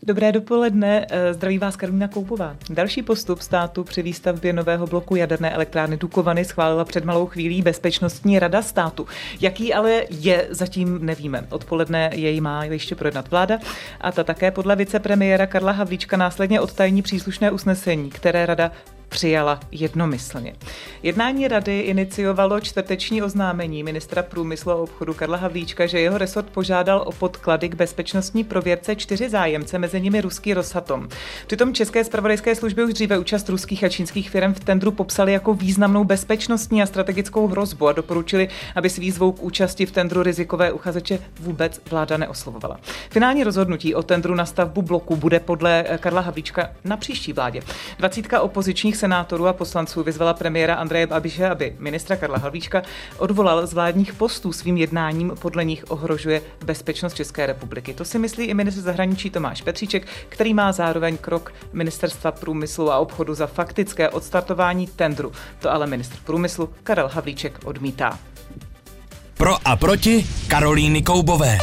Dobré dopoledne, zdraví vás Karolína Koupová. Další postup státu při výstavbě nového bloku jaderné elektrárny Dukovany schválila před malou chvílí Bezpečnostní rada státu. Jaký ale je, zatím nevíme. Odpoledne jej má ještě projednat vláda a ta také podle vicepremiéra Karla Havlíčka následně odtajní příslušné usnesení, které rada přijala jednomyslně. Jednání rady iniciovalo čtvrteční oznámení ministra průmyslu a obchodu Karla Havlíčka, že jeho resort požádal o podklady k bezpečnostní prověrce 4 zájemce, mezi nimi ruský Rosatom. Přitom české zpravodajské služby už dříve účast ruských a čínských firm v tendru popsali jako významnou bezpečnostní a strategickou hrozbu a doporučili, aby s výzvou k účasti v tendru rizikové uchazeče vůbec vláda neoslovovala. Finální rozhodnutí o tendru na stavbu bloku bude podle Karla Havlíčka na příští vládě. 20 opozičních senátorů a poslanců vyzvala premiéra Andreje Babiše, aby ministra Karla Havlíčka odvolal z vládních postů. Svým jednáním podle nich ohrožuje bezpečnost České republiky. To si myslí i ministr zahraničí Tomáš Petříček, který má zároveň krok ministerstva průmyslu a obchodu za faktické odstartování tendru. To ale ministr průmyslu Karel Havlíček odmítá. Pro a proti Karolíny Koubové.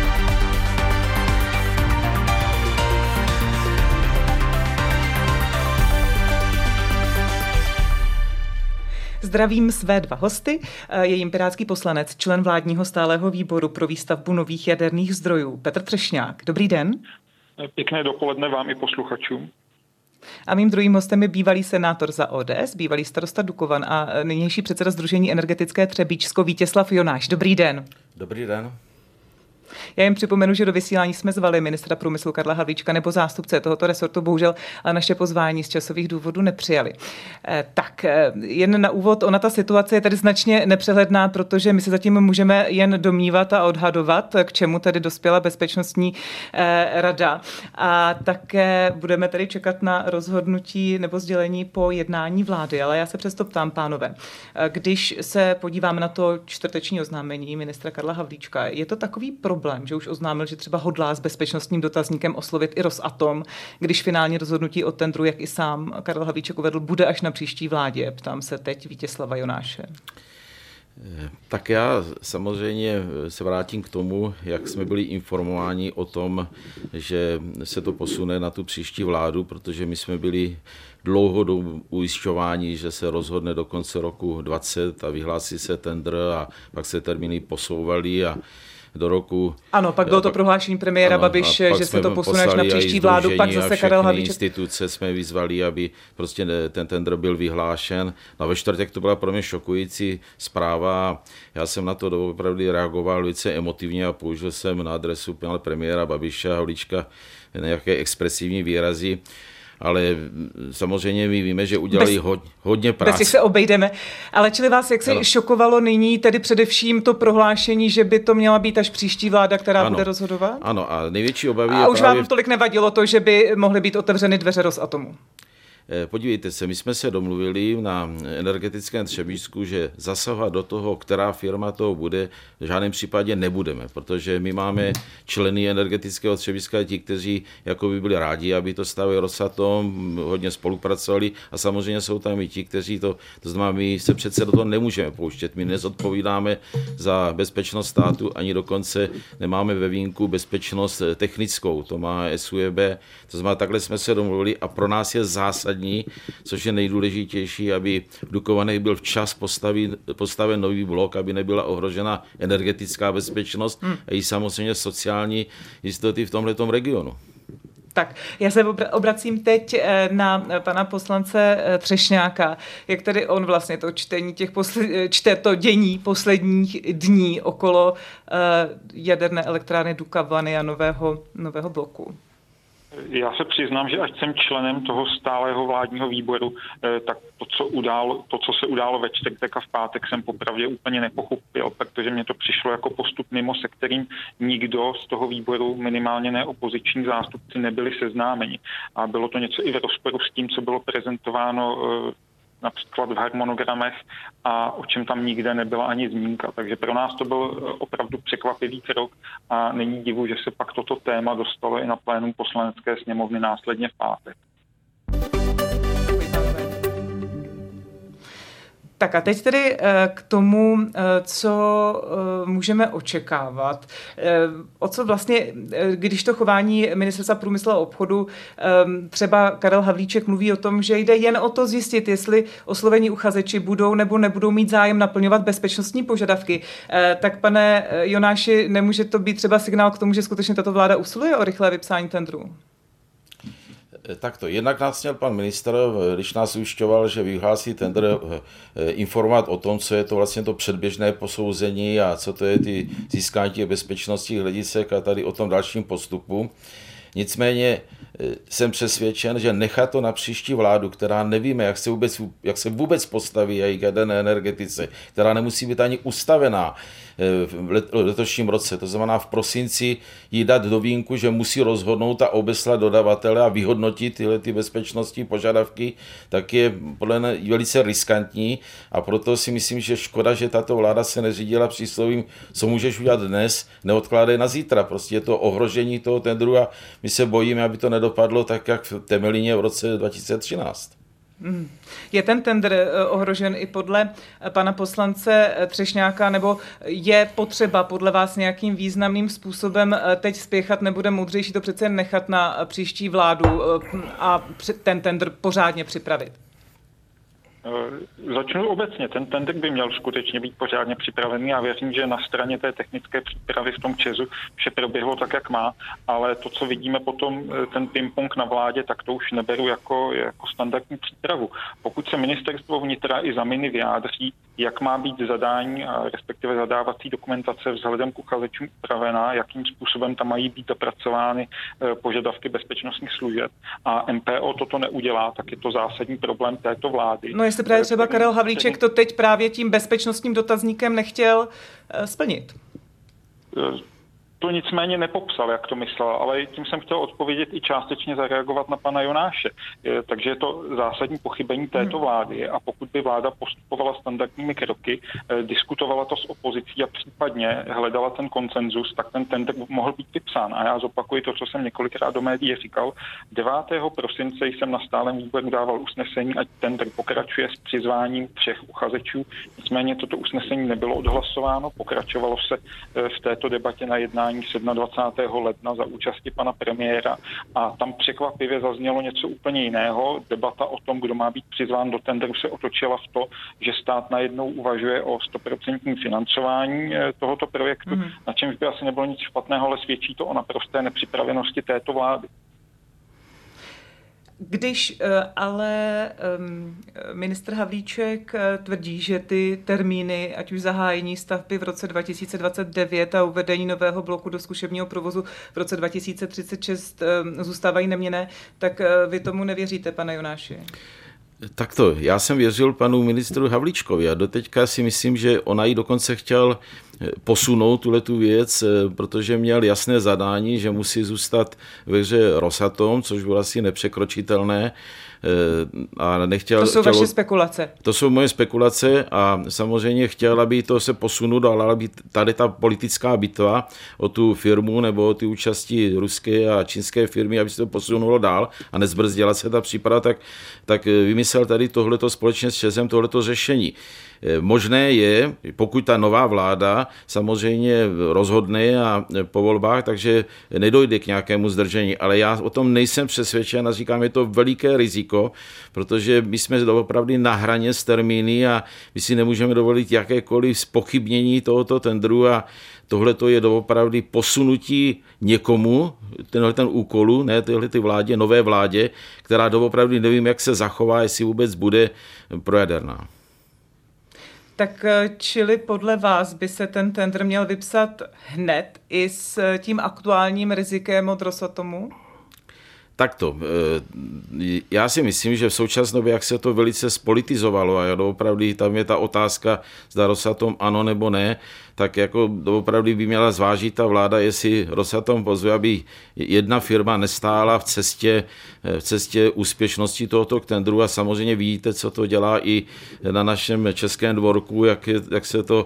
Zdravím své dva hosty. Je jim pirátský poslanec, člen vládního stálého výboru pro výstavbu nových jaderných zdrojů Petr Třešňák. Dobrý den. Pěkné dopoledne vám i posluchačům. A mým druhým hostem je bývalý senátor za ODS, bývalý starosta Dukovan a nynější předseda Sdružení energetické Třebíčsko Vítězslav Jonáš. Dobrý den. Dobrý den. Já jim připomenu, že do vysílání jsme zvali ministra průmyslu Karla Havlíčka nebo zástupce tohoto resortu, bohužel ale naše pozvání z časových důvodů nepřijali. Tak jen na úvod, ona ta situace je tedy značně nepřehledná, protože my se zatím můžeme jen domnívat a odhadovat, k čemu tedy dospěla Bezpečnostní rada. A také budeme tedy čekat na rozhodnutí nebo sdělení po jednání vlády. Ale já se přesto ptám, pánové, když se podívám na to čtvrteční oznámení ministra Karla Havlíčka, je to takový problém, že už oznámil, že třeba hodlá s bezpečnostním dotazníkem oslovit i Rosatom, když finální rozhodnutí o tendru, jak i sám Karel Havlíček uvedl, bude až na příští vládě. Ptám se teď Vítězslava Jonáše. Tak já samozřejmě se vrátím k tomu, jak jsme byli informováni o tom, že se to posune na tu příští vládu, protože my jsme byli dlouhodobě ujišťováni, že se rozhodne do konce roku 2020 a vyhlásí se tendr a pak se termíny posouvaly a do roku... Ano, pak bylo to prohlášení premiéra Babiše, že se to posune až na příští vládu, pak zase Karel Havlíček. Instituce jsme vyzvali, aby prostě ten tendr byl vyhlášen. No a ve čtvrtek to byla pro mě šokující zpráva. Já jsem na to opravdu reagoval velice emotivně a použil jsem na adresu pana premiéra Babiše a Havlíčka nějaké expresivní výrazy. Ale samozřejmě my víme, že udělali hodně práce. Bez těch se obejdeme. Ale čili vás jak se šokovalo nyní tedy především to prohlášení, že by to měla být až příští vláda, která bude rozhodovat? Ano, a největší obavy a už vám tolik nevadilo to, že by mohly být otevřeny dveře Rosatomu? Podívejte se, my jsme se domluvili na energetickém Třebíčsku, že zasahovat do toho, která firma toho bude, v žádném případě nebudeme, protože my máme členy energetického Třebíčska, ti, kteří jako by byli rádi, aby to stavil Rosatom, hodně spolupracovali a samozřejmě jsou tam i ti, kteří to znamená, my se přece do toho nemůžeme pouštět, my nezodpovídáme za bezpečnost státu, ani dokonce nemáme ve vínku bezpečnost technickou, to má SUEB, to znamená, takhle jsme se domluvili a pro nás je zásadní, což je nejdůležitější, aby v Dukovanech byl včas postaven nový blok, aby nebyla ohrožena energetická bezpečnost a i samozřejmě sociální jistoty v tomhletom regionu. Tak, já se obracím teď na pana poslance Třešňáka. Jak tedy on vlastně to čtení čte to dění posledních dní okolo jaderné elektrárny Dukovany a nového bloku? Já se přiznám, že ať jsem členem toho stálého vládního výboru, tak to, co se událo ve čtvrtek a v pátek, jsem popravdě úplně nepochopil, protože mě to přišlo jako postup mimo, se kterým nikdo z toho výboru, minimálně ne opoziční zástupci, nebyli seznámeni. A bylo to něco i v rozporu s tím, co bylo prezentováno například v harmonogramech a o čem tam nikde nebyla ani zmínka. Takže pro nás to byl opravdu překvapivý krok a není divu, že se pak toto téma dostalo i na plénum Poslanecké sněmovny následně v pátek. Tak a teď tedy k tomu, co můžeme očekávat. O co vlastně, když to chování Ministerstva průmyslu a obchodu, třeba Karel Havlíček mluví o tom, že jde jen o to zjistit, jestli oslovení uchazeči budou nebo nebudou mít zájem naplňovat bezpečnostní požadavky. Tak pane Jonáši, nemůže to být třeba signál k tomu, že skutečně tato vláda usiluje o rychlé vypsání tendru? Takto, jednak nás měl pan ministr, když nás ujišťoval, že vyhlásí tendr, informovat o tom, co je to vlastně to předběžné posouzení a co to je ty získání těch bezpečnostních hledisek a tady o tom dalším postupu. Nicméně jsem přesvědčen, že nechat to na příští vládu, která nevíme, jak se vůbec postaví a k jaderné energetice, která nemusí být ani ustavená v letošním roce. To znamená v prosinci jí dát do vínku, že musí rozhodnout a obeslat dodavatele a vyhodnotit tyhle ty bezpečnostní požadavky, tak je podle mě velice riskantní a proto si myslím, že škoda, že tato vláda se neřídila příslovím, co můžeš udělat dnes, neodkládej na zítra. Prostě je to ohrožení toho tendru a my se bojíme, aby to nedopadlo tak, jak v Temelíně v roce 2013. Je ten tendr ohrožen i podle pana poslance Třešňáka, nebo je potřeba podle vás nějakým významným způsobem teď spěchat, nebude moudřejší to přece nechat na příští vládu a ten tendr pořádně připravit? Začnu obecně. Ten tendr by měl skutečně být pořádně připravený. Já věřím, že na straně té technické přípravy v tom ČEZu vše proběhlo tak, jak má, ale to, co vidíme potom, ten ping-pong na vládě, tak to už neberu jako standardní přípravu. Pokud se ministerstvo vnitra i za miny vyjádří, jak má být zadání, respektive zadávací dokumentace vzhledem k uchazečům upravená, jakým způsobem tam mají být dopracovány požadavky bezpečnostních služeb a MPO toto neudělá, tak je to zásadní problém této vlády. No jestli právě třeba Karel Havlíček to teď právě tím bezpečnostním dotazníkem nechtěl splnit. To nicméně nepopsal, jak to myslel, ale tím jsem chtěl odpovědět i částečně zareagovat na pana Jonáše. Takže je to zásadní pochybení této vlády a pokud by vláda postupovala standardními kroky, diskutovala to s opozicí a případně hledala ten konsenzus, tak ten tendr mohl být vypsán. A já zopakuji to, co jsem několikrát do médií říkal. 9. prosince jsem na stálem výboru dával usnesení, ať tendr pokračuje s přizváním 3 uchazečů. Nicméně toto usnesení nebylo odhlasováno, pokračovalo se v této debatě na jednání 27. ledna za účasti pana premiéra a tam překvapivě zaznělo něco úplně jiného. Debata o tom, kdo má být přizván do tendru, se otočila v to, že stát najednou uvažuje o 100% financování tohoto projektu, na čemž by asi nebylo nic špatného, ale svědčí to o naprosté nepřipravenosti této vlády. Když ale ministr Havlíček tvrdí, že ty termíny, ať už zahájení stavby v roce 2029 a uvedení nového bloku do zkušebního provozu v roce 2036 zůstávají neměnné, tak vy tomu nevěříte, pane Jonáši? Takto, já jsem věřil panu ministru Havlíčkovi a doteďka si myslím, že ona ji dokonce chtěl posunout tuhletu věc, protože měl jasné zadání, že musí zůstat ve hře Rosatom, což bylo asi nepřekročitelné. A nechtěl, to jsou vaše spekulace. To jsou moje spekulace a samozřejmě chtěl, aby to se posunulo, ale aby tady ta politická bitva o tu firmu nebo o ty účasti ruské a čínské firmy, aby se to posunulo dál a nezbrzdila se ta příprava, tak vymyslel tady tohleto společně s ČEZem tohleto řešení. Možné je, pokud ta nová vláda samozřejmě rozhodne a po volbách, takže nedojde k nějakému zdržení, ale já o tom nejsem přesvědčen a říkám, je to veliké riziko, protože my jsme opravdu na hraně s termíny a my si nemůžeme dovolit jakékoliv zpochybnění tohoto tendru a tohle to je doopravdy posunutí někomu, ten úkolu, ne ty vládě, nové vládě, která doopravdy nevím, jak se zachová, jestli vůbec bude projaderná. Tak čili podle vás by se ten tendr měl vypsat hned i s tím aktuálním rizikem od Rosatomu? Takto, já si myslím, že v současné době, jak se to velice spolitizovalo a opravdu tam je ta otázka, zda Rosatom ano nebo ne, tak jako opravdu by měla zvážit ta vláda, jestli Rosatom pozve, aby jedna firma nestála v cestě úspěšnosti tohoto tendru a samozřejmě vidíte, co to dělá i na našem českém dvorku, jak se to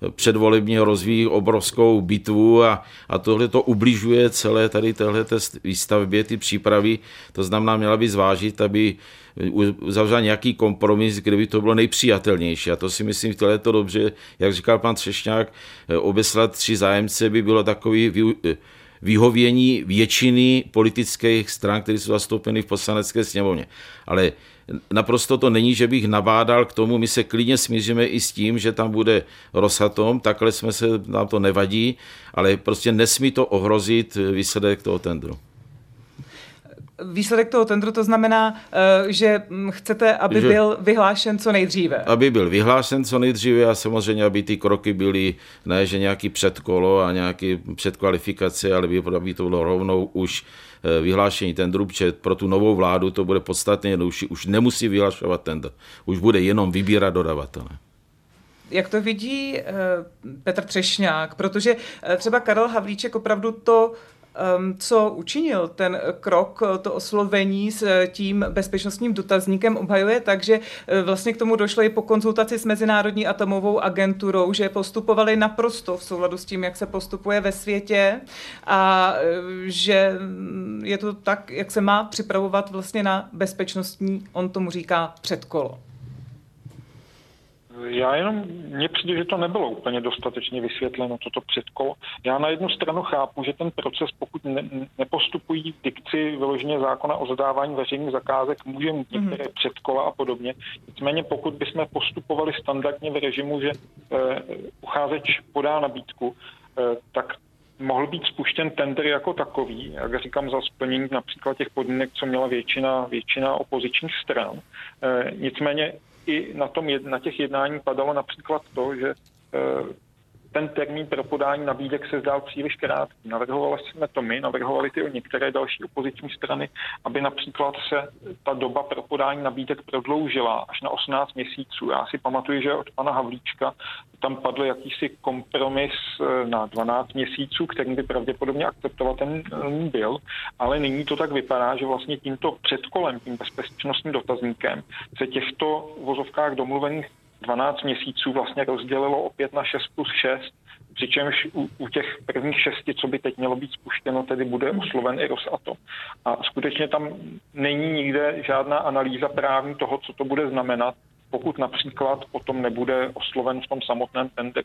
předvolebně rozvíjí obrovskou bitvu a tohle to ubližuje celé tady téhleté výstavbě, ty přípravy. To znamená, měla by zvážit, aby uzavřel nějaký kompromis, kde by to bylo nejpřijatelnější. A to si myslím, že to dobře, jak říkal pan Třešňák, obeslat 3 zájemce by bylo takový vyhovění většiny politických stran, které jsou zastoupeny v Poslanecké sněmovně. Ale naprosto to není, že bych nabádal k tomu, my se klidně smíříme i s tím, že tam bude Rosatom, takhle nám to nevadí, ale prostě nesmí to ohrozit výsledek toho tendru. Výsledek toho tendru to znamená, že chcete, aby byl vyhlášen co nejdříve. Aby byl vyhlášen co nejdříve a samozřejmě, aby ty kroky byly, ne že nějaký předkolo a nějaký předkvalifikace, ale aby to bylo rovnou už vyhlášení tendru, protože pro tu novou vládu to bude podstatně jednodušší. Už nemusí vyhlašovat tendr, už bude jenom vybírat dodavatele. Jak to vidí Petr Třešňák? Protože třeba Karel Havlíček opravdu to, co učinil ten krok, to oslovení s tím bezpečnostním dotazníkem obhajuje, takže vlastně k tomu došlo i po konzultaci s Mezinárodní atomovou agenturou, že postupovali naprosto v souladu s tím, jak se postupuje ve světě a že je to tak, jak se má připravovat vlastně na bezpečnostní, on tomu říká, předkolo. Mně přijde, že to nebylo úplně dostatečně vysvětleno, toto předkolo. Já na jednu stranu chápu, že ten proces, pokud nepostupují v dikci vyloženě zákona o zadávání veřejných zakázek, může mít některé předkola a podobně. Nicméně pokud bychom postupovali standardně v režimu, že uchazeč podá nabídku, tak mohl být spuštěn tender jako takový, jak říkám, za splnění například těch podmínek, co měla většina opozičních stran. Nicméně i na těch jednání padalo například to, že ten termín pro podání nabídek se zdál příliš krátký. Navrhovali jsme to my, navrhovali ty některé další opoziční strany, aby například se ta doba pro podání nabídek prodloužila až na 18 měsíců. Já si pamatuju, že od pana Havlíčka tam padl jakýsi kompromis na 12 měsíců, který by pravděpodobně akceptovatelný byl, ale nyní to tak vypadá, že vlastně tímto předkolem, tím bezpečnostním dotazníkem se těchto v vozovkách domluvených 12 měsíců vlastně rozdělilo opět na 6+6, přičemž u těch prvních 6, co by teď mělo být spuštěno, tedy bude osloven i Rosatom. A skutečně tam není nikde žádná analýza právní toho, co to bude znamenat, pokud například potom nebude osloven v tom samotném tendru.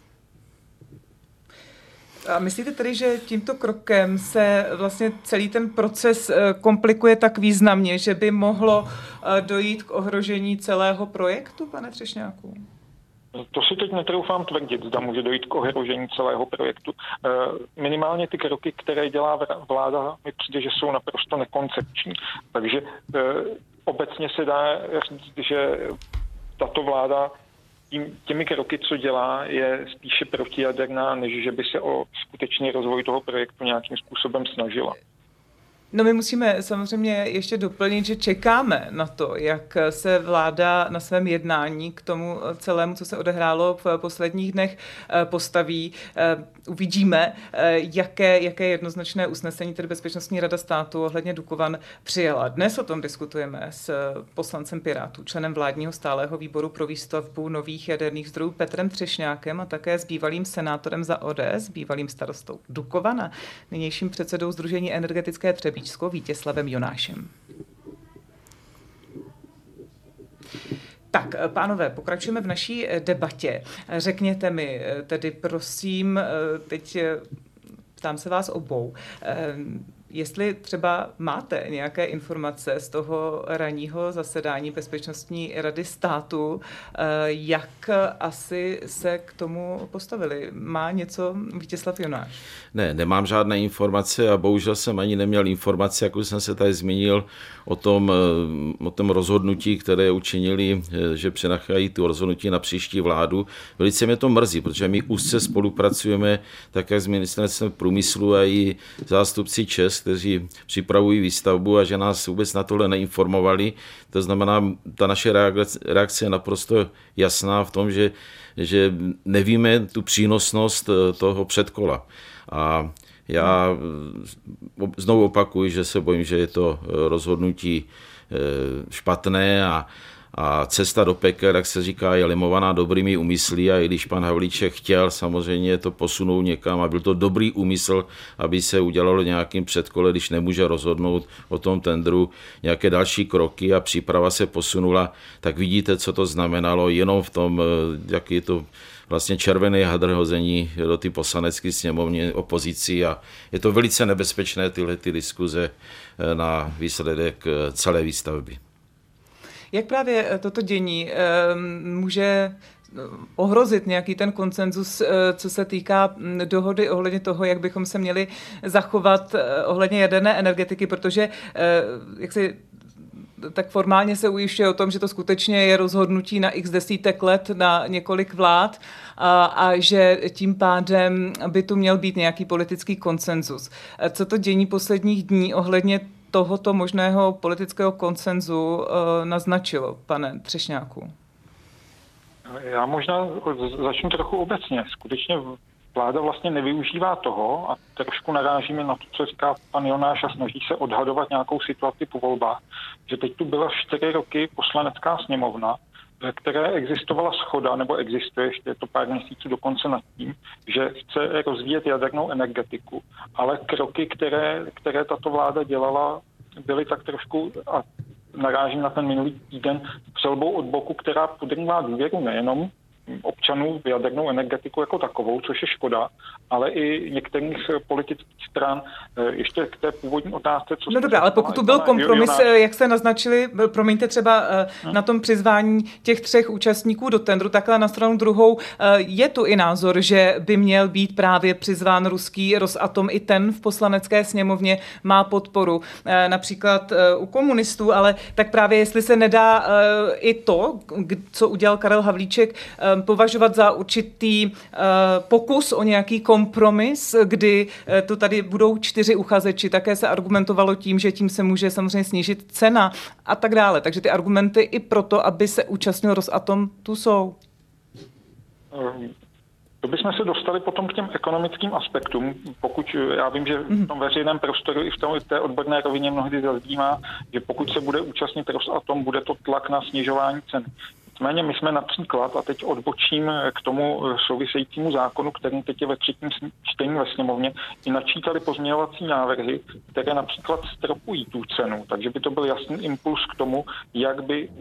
A myslíte tedy, že tímto krokem se vlastně celý ten proces komplikuje tak významně, že by mohlo dojít k ohrožení celého projektu, pane Třešňáku? To si teď netroufám tvrdit, zda může dojít k ohrožení celého projektu. Minimálně ty kroky, které dělá vláda, mi přijde, že jsou naprosto nekoncepční. Takže obecně se dá říct, že tato vláda těmi kroky, co dělá, je spíše protijaderná, než že by se o skutečný rozvoj toho projektu nějakým způsobem snažila. No my musíme samozřejmě ještě doplnit, že čekáme na to, jak se vláda na svém jednání k tomu celému, co se odehrálo v posledních dnech, postaví. Uvidíme, jaké jednoznačné usnesení tedy Bezpečnostní rada státu ohledně Dukovan přijala. Dnes o tom diskutujeme s poslancem Pirátů, členem vládního stálého výboru pro výstavbu nových jaderných zdrojů Petrem Třešňákem a také s bývalým senátorem za ODS, bývalým starostou Dukovana, nynějším předsedou Sdružení energetické Třebíčsko Vítězslavem Jonášem. Tak, pánové, pokračujeme v naší debatě. Řekněte mi tedy, prosím, teď ptám se vás obou, jestli třeba máte nějaké informace z toho ranního zasedání Bezpečnostní rady státu, jak asi se k tomu postavili. Má něco Vítězslav Jonáš? Ne, nemám žádné informace a bohužel jsem ani neměl informace, jak už jsem se tady zmínil, o tom rozhodnutí, které učinili, že přenechají tu rozhodnutí na příští vládu. Velice mě to mrzí, protože my úzce spolupracujeme také s ministerstvem průmyslu a i zástupci ČEZ, kteří připravují výstavbu a že nás vůbec na tohle neinformovali. To znamená, ta naše reakce je naprosto jasná v tom, že nevíme tu přínosnost toho předkola. A já znovu opakuju, že se bojím, že je to rozhodnutí špatné A cesta do pekel, jak se říká, je limovaná dobrými úmysly a i když pan Havlíček chtěl samozřejmě to posunout někam a byl to dobrý úmysl, aby se udělalo nějakým předkole, když nemůže rozhodnout o tom tendru, nějaké další kroky a příprava se posunula, tak vidíte, co to znamenalo jenom v tom, jak je to vlastně červený hadr hození do ty poslanecké sněmovny opozicí a je to velice nebezpečné tyhle diskuze na výsledek celé výstavby. Jak právě toto dění může ohrozit nějaký ten konsenzus, co se týká dohody ohledně toho, jak bychom se měli zachovat ohledně jaderné energetiky, protože tak formálně se ujišťuje o tom, že to skutečně je rozhodnutí na x desítek let, na několik vlád a že tím pádem by tu měl být nějaký politický konsenzus. Co to dění posledních dní ohledně tohoto možného politického konsenzu naznačilo, pane Třešňáku? Já možná začnu trochu obecně. Skutečně vláda vlastně nevyužívá toho a trošku narážíme na to, co říká pan Jonáš a snaží se odhadovat nějakou situaci po volbách, že teď tu byla 4 roky poslanecká sněmovna, ve které existovala shoda, nebo existuje ještě to pár měsíců dokonce nad tím, že chce rozvíjet jadernou energetiku. Ale kroky, které tato vláda dělala, byly tak trošku, a narážím na ten minulý týden, střelbou od boku, která podrývá důvěru nejenom občanů v jadernou energetiku jako takovou, což je škoda, ale i některých politických stran. Ještě k té původní otázce, co... No dobrá, ale pokud tu byl kompromis, jak jste naznačili, promiňte třeba na tom přizvání těch 3 účastníků do tendru, takhle na stranu druhou je tu i názor, že by měl být právě přizván ruský Rosatom, i ten v poslanecké sněmovně má podporu, například u komunistů, ale tak právě jestli se nedá i to, co udělal Karel Havlíček, považovat za určitý pokus o nějaký kompromis, kdy to tady budou 4 uchazeči. Také se argumentovalo tím, že tím se může samozřejmě snížit cena a tak dále. Takže ty argumenty i proto, aby se účastnil Rosatom, tu jsou. To bychom se dostali potom k těm ekonomickým aspektům, pokud já vím, že v tom veřejném prostoru i v té odborné rovině mnohdy zazdívá, že pokud se bude účastnit Rosatom, bude to tlak na snižování cen. Nicméně my jsme například, a teď odbočím k tomu souvisejícímu zákonu, který teď je ve 3. čtení ve sněmovně, i načítali pozměňovací návrhy, které například stropují tu cenu. Takže by to byl jasný impuls k tomu, jak by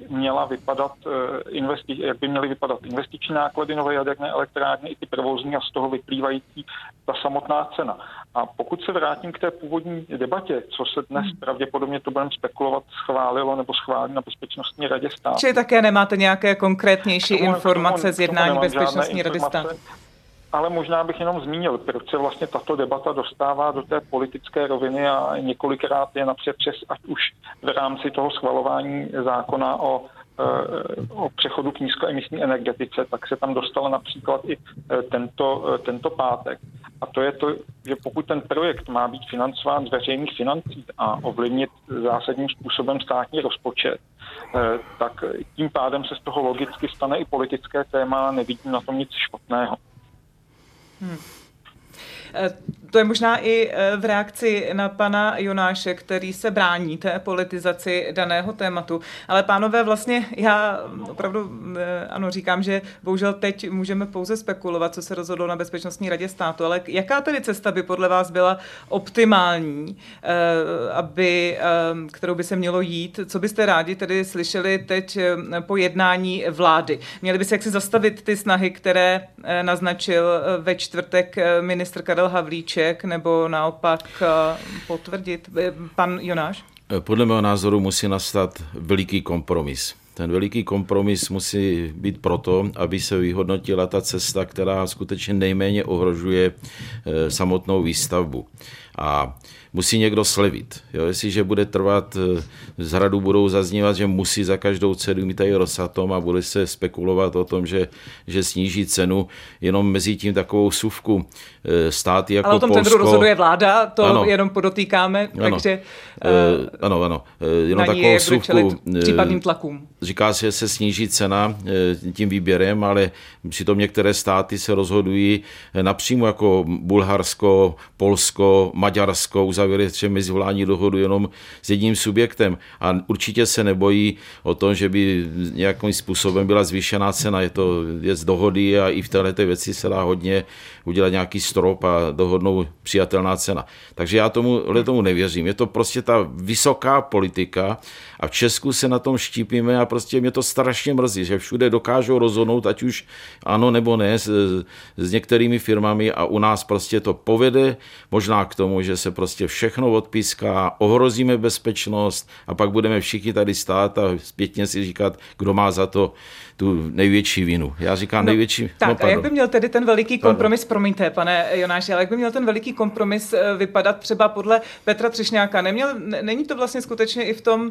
měly vypadat investiční náklady nové jaderné elektrárny, i ty provozní a z toho vyplývající ta samotná cena. A pokud se vrátím k té původní debatě, co se dnes pravděpodobně to budeme spekulovat schválilo nebo schválí na Bezpečnostní radě státu. Čili také nemáte nějaké konkrétnější informace z jednání Bezpečnostní rady státu? Ale možná bych jenom zmínil, proč se vlastně tato debata dostává do té politické roviny a několikrát je napřed přes, ať už v rámci toho schvalování zákona o přechodu k nízkoemisní energetice, tak se tam dostal například i tento pátek. A to je to, že pokud ten projekt má být financován z veřejných financí a ovlivnit zásadním způsobem státní rozpočet, tak tím pádem se z toho logicky stane i politické téma, nevidím na tom nic špatného. To je možná i v reakci na pana Jonáše, který se brání té politizaci daného tématu. Ale pánové, vlastně já opravdu ano, říkám, že bohužel teď můžeme pouze spekulovat, co se rozhodlo na Bezpečnostní radě státu, ale jaká tedy cesta by podle vás byla optimální, kterou by se mělo jít? Co byste rádi tedy slyšeli teď po jednání vlády? Měli by se jaksi zastavit ty snahy, které naznačil ve čtvrtek ministr Karel Havlíček, nebo naopak potvrdit? Pan Jonáš? Podle mého názoru musí nastat veliký kompromis. Ten veliký kompromis musí být proto, aby se vyhodnotila ta cesta, která skutečně nejméně ohrožuje samotnou výstavbu. A musí někdo slevit. Jo, jestliže bude trvat, z hradu budou zaznívat, že musí za každou cenu mít tady Rosatom a bude se spekulovat o tom, že sníží cenu, jenom mezi tím takovou suvku státy jako Polsko. Ale o tom tendru rozhoduje vláda, to ano, jenom podotýkáme, ano, takže ano, jenom takovou suvku případným tlakům. říká se, že se sníží cena tím výběrem, ale přitom některé státy se rozhodují napřímo jako Bulharsko, Polsko, Maďarsko, uzavěli třeba mezivládní dohodu jenom s jedním subjektem a určitě se nebojí o tom, že by nějakým způsobem byla zvýšená cena. Je to věc dohody a i v této věci se dá hodně udělat nějaký strop a dohodnou přijatelná cena. Takže já tomu nevěřím. Je to prostě ta vysoká politika a v Česku se na tom štípíme a prostě mě to strašně mrzí, že všude dokážou rozhodnout, ať už ano nebo ne, s některými firmami a u nás prostě to povede možná k tomu, že se prostě všechno odpíská, ohrozíme bezpečnost a pak budeme všichni tady stát a zpětně si říkat, kdo má za to tu největší vinu. Já říkám největší... Tak a jak by měl tedy ten veliký kompromis, promiňte, pane Jonáši, ale jak by měl ten veliký kompromis vypadat třeba podle Petra Třešňáka? Není to vlastně skutečně i v tom,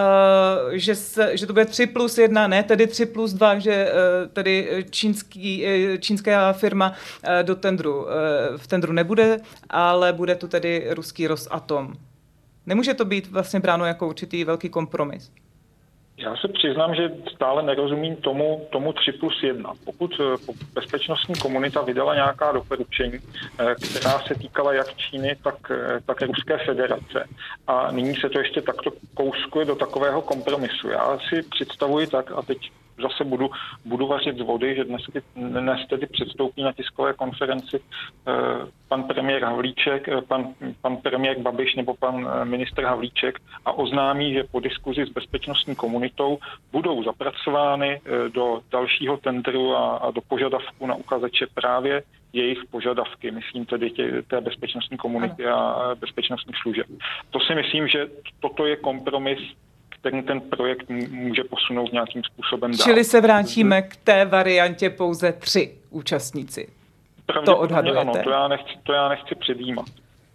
že to bude 3+1, ne tedy 3+2, že tedy čínská firma v tendru nebude, ale bude tu tedy ruský Rosatom. Nemůže to být vlastně bráno jako určitý velký kompromis? Já se přiznám, že stále nerozumím tomu 3+1. Pokud bezpečnostní komunita vydala nějaká doporučení, která se týkala jak Číny, tak Ruské federace a nyní se to ještě takto kouskuje do takového kompromisu. Já si představuji tak, a teď zase budu vařit z vody, že dnes tedy předstoupí na tiskové konferenci pan premiér Havlíček, pan premiér Babiš nebo pan ministr Havlíček a oznámí, že po diskuzi s bezpečnostní komunitou budou zapracovány do dalšího tendru a do požadavku na uchazeče právě jejich požadavky, myslím tedy té bezpečnostní komunity a bezpečnostních služeb. To si myslím, že toto je kompromis, který ten projekt může posunout nějakým způsobem dál. Čili se vrátíme k té variantě pouze 3 účastníci. To odhadujete? Ano, to já nechci předjímat.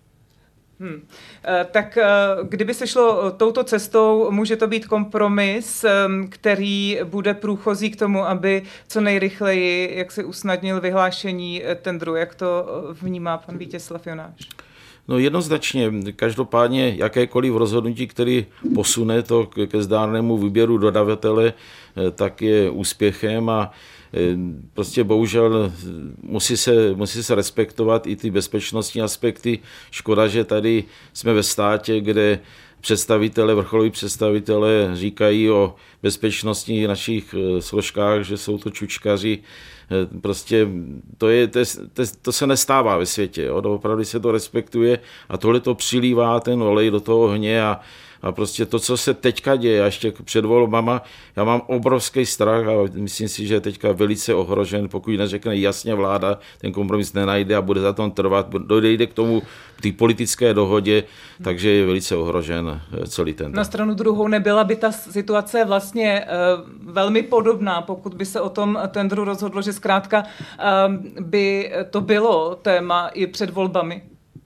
Tak kdyby se šlo touto cestou, může to být kompromis, který bude průchozí k tomu, aby co nejrychleji jak se usnadnil vyhlášení tendru. Jak to vnímá pan Vítězslav Jonáš? No jednoznačně, každopádně jakékoliv rozhodnutí, který posune to ke zdárnému výběru dodavatele, tak je úspěchem a prostě bohužel musí se respektovat i ty bezpečnostní aspekty. Škoda, že tady jsme ve státě, kde vrcholoví představitelé říkají o bezpečnostních našich složkách, že jsou to čučkaři. Prostě to se nestává ve světě. Jo? Opravdu se to respektuje a tohle to přilívá ten olej do toho ohně a prostě to, co se teďka děje, a ještě před volbama, já mám obrovský strach a myslím si, že je teďka velice ohrožen, pokud neřekne jasně vláda, ten kompromis nenajde a bude za tom trvat, dojde k tomu té politické dohodě, takže je velice ohrožen celý ten. Na stranu druhou nebyla by ta situace vlastně velmi podobná, pokud by se o tom tendru rozhodlo, že zkrátka by to bylo téma i před volbami?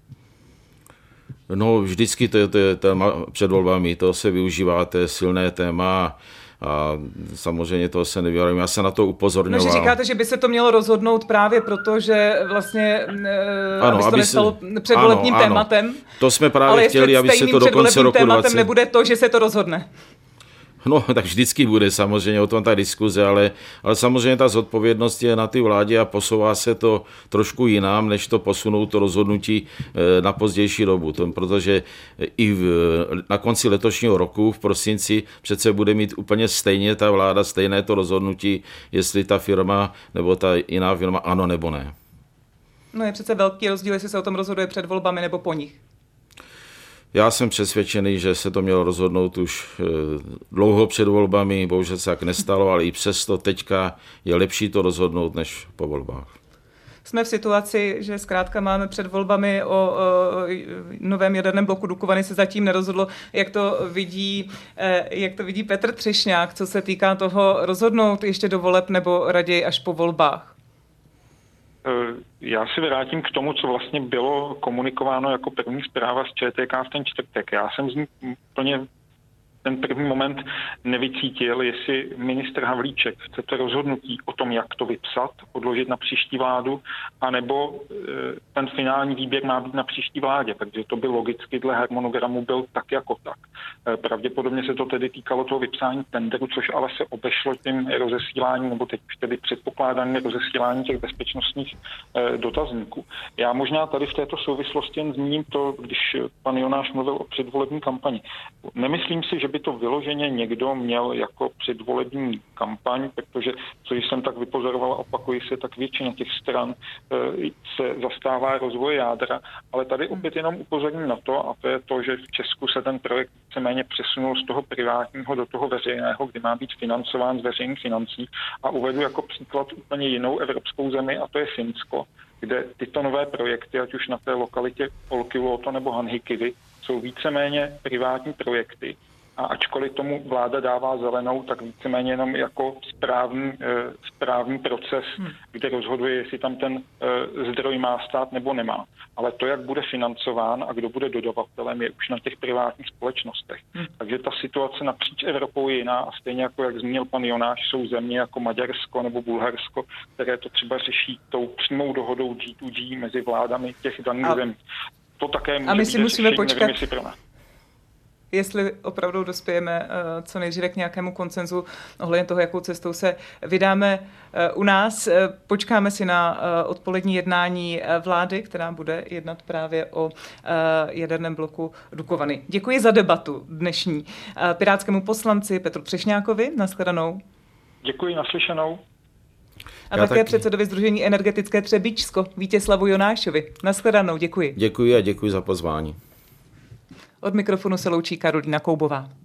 No vždycky to je téma před volbami, to se využívá, to je silné téma a samozřejmě toho se nevěřím. Já se na to upozorňoval. No, že říkáte, že by se to mělo rozhodnout právě proto, že vlastně aby to nestalo předvolebním tématem. To jsme právě chtěli, aby se to do konce roku 20... nebude to, že se to rozhodne. No, tak vždycky bude samozřejmě o tom ta diskuze, ale samozřejmě ta zodpovědnost je na ty vládě a posouvá se to trošku jinam, než to posunout to rozhodnutí na pozdější dobu. Protože i na konci letošního roku v prosinci přece bude mít úplně stejně ta vláda, stejné to rozhodnutí, jestli ta firma nebo ta jiná firma ano nebo ne. No je přece velký rozdíl, jestli se o tom rozhoduje před volbami nebo po nich. Já jsem přesvědčený, že se to mělo rozhodnout už dlouho před volbami, bohužel se tak nestalo, ale i přesto teďka je lepší to rozhodnout než po volbách. Jsme v situaci, že zkrátka máme před volbami o novém jaderném bloku Dukovany se zatím nerozhodlo, jak to vidí Petr Třešňák, co se týká toho rozhodnout ještě do voleb nebo raději až po volbách. Já si vrátím k tomu, co vlastně bylo komunikováno jako první zpráva z ČTK v ten čtvrtek. Já jsem z ní úplně ten první moment nevycítil, jestli ministr Havlíček chce to rozhodnutí o tom, jak to vypsat, odložit na příští vládu, anebo ten finální výběr má být na příští vládě, protože to by logicky dle harmonogramu byl tak jako tak. Pravděpodobně se to tedy týkalo toho vypsání tenderu, což ale se obešlo tím rozesílání, nebo teď už tedy předpokládaným rozesílání těch bezpečnostních dotazníků. Já možná tady v této souvislosti jen zmíním to, když pan Jonáš mluvil o předvolební kampani. Nemyslím si, že by to vyloženě někdo měl jako předvolební kampaň, protože, co jsem tak vypozoroval, opakuji se, tak většina těch stran se zastává rozvoje jádra, ale tady opět jenom upozorním na to, a to je to, že v Česku se ten projekt víceméně přesunul z toho privátního do toho veřejného, kdy má být financován z veřejných financí, a uvedu jako příklad úplně jinou evropskou zemi, a to je Finsko, kde tyto nové projekty, ať už na té lokalitě Olkiluoto nebo Hanhikivi, jsou víceméně privátní projekty. A ačkoliv tomu vláda dává zelenou, tak víceméně jenom jako správný proces, kde rozhoduje, jestli tam ten zdroj má stát nebo nemá. Ale to, jak bude financován a kdo bude dodavatelem, je už na těch privátních společnostech. Takže ta situace napříč Evropou je jiná, a stejně jako, jak zmínil pan Jonáš, jsou země jako Maďarsko nebo Bulharsko, které to třeba řeší tou přímou dohodou G2G mezi vládami těch daných zemí. To také může být musíme počkat, jestli opravdu dospějeme co nejdříve k nějakému konsenzu ohledně toho, jakou cestou se vydáme u nás. Počkáme si na odpolední jednání vlády, která bude jednat právě o jaderném bloku Dukovany. Děkuji za debatu dnešní pirátskému poslanci Petru Třešňákovi. Nashledanou. Děkuji, naslyšenou. A také předsedovi Sdružení energetické Třebíčsko Vítězslavu Jonášovi. Nashledanou, děkuji. Děkuji a děkuji za pozvání. Od mikrofonu se loučí Karolína Koubová.